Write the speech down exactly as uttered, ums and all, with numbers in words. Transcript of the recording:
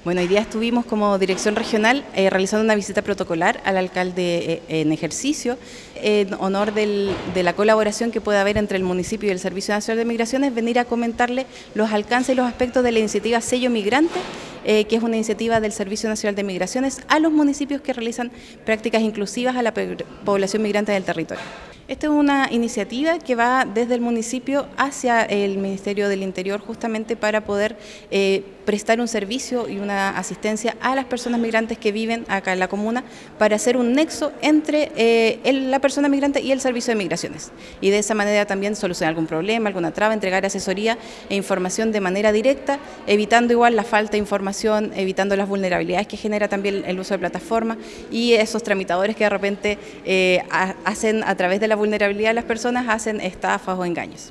Bueno, hoy día estuvimos como dirección regional eh, realizando una visita protocolar al alcalde eh, en ejercicio en honor del, de la colaboración que puede haber entre el municipio y el Servicio Nacional de Migraciones, venir a comentarle los alcances y los aspectos de la iniciativa Sello Migrante, eh, que es una iniciativa del Servicio Nacional de Migraciones a los municipios que realizan prácticas inclusivas a la población migrante del territorio. Esta es una iniciativa que va desde el municipio hacia el Ministerio del Interior justamente para poder eh, prestar un servicio y una asistencia a las personas migrantes que viven acá en la comuna para hacer un nexo entre eh, el, la persona migrante y el Servicio de Migraciones y de esa manera también solucionar algún problema, alguna traba, entregar asesoría e información de manera directa, evitando igual la falta de información, evitando las vulnerabilidades que genera también el uso de plataformas y esos tramitadores que de repente eh, hacen a través de la vulnerabilidad de las personas, hacen estafas o engaños.